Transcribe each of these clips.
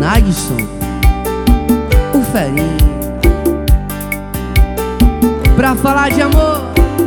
Nadson, o Ferinho, pra falar de amor.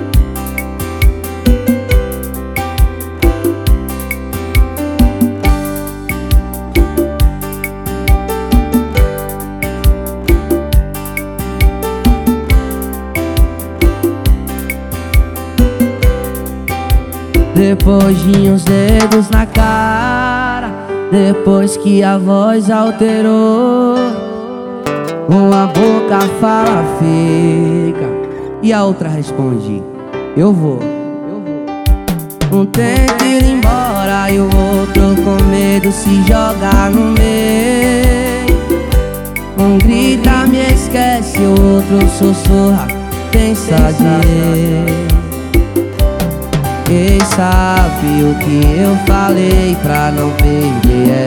Depois de uns dedos na cara, depois que a voz alterou, uma boca fala fica e a outra responde eu vou. Um tenta ir embora e o outro com medo se joga no meio. Um grita me esquece, o outro sussurra pensa direito. Quem sabe o que eu falei pra não perder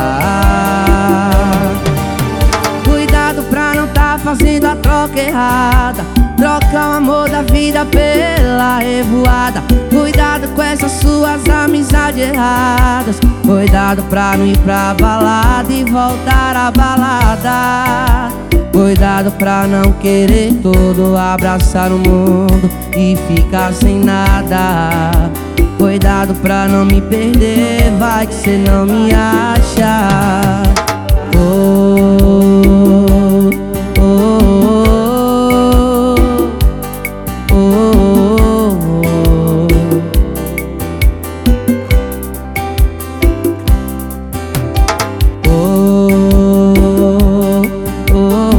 ela? Cuidado pra não tá fazendo a troca errada, troca o amor da vida pela revoada. Cuidado com essas suas amizades erradas, cuidado pra não ir pra balada e voltar à balada. Cuidado pra não querer todo, abraçar o mundo e ficar sem nada. Cuidado pra não me perder, vai que cê não me acha. Oh, oh, oh, oh, oh, oh,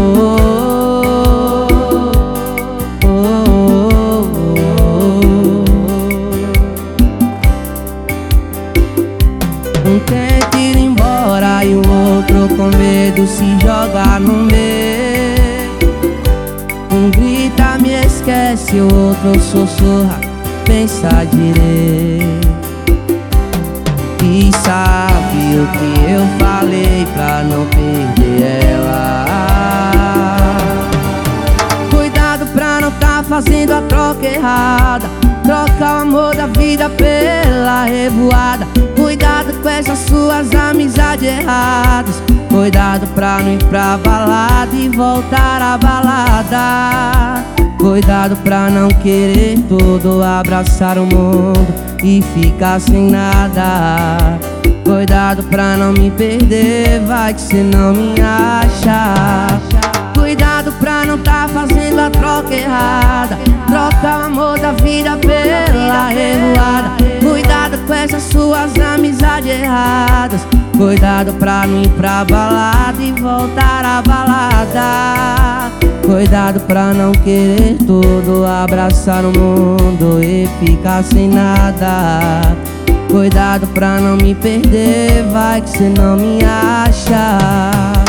um tenta ir embora e o outro com medo se joga no meio. Um grita me esquece, o outro sussurra pensa direito. E sabe o que eu falei pra não perder ela? Cuidado pra não tá fazendo a troca errada, troca o amor da vida pela revoada. Cuidado com essas suas amizades erradas, cuidado pra não ir pra balada e voltar à balada. Cuidado pra não querer tudo, abraçar o mundo e ficar sem nada. Cuidado pra não me perder, vai que cê não me acha. Cuidado pra não tá fazendo a troca errada, troca o amor da vida pela revoada. Cuidado com essas suas amizades erradas, cuidado pra não ir pra balada e voltar à balada. Cuidado pra não querer tudo, abraçar o mundo e ficar sem nada. Cuidado pra não me perder, vai que cê não me acha.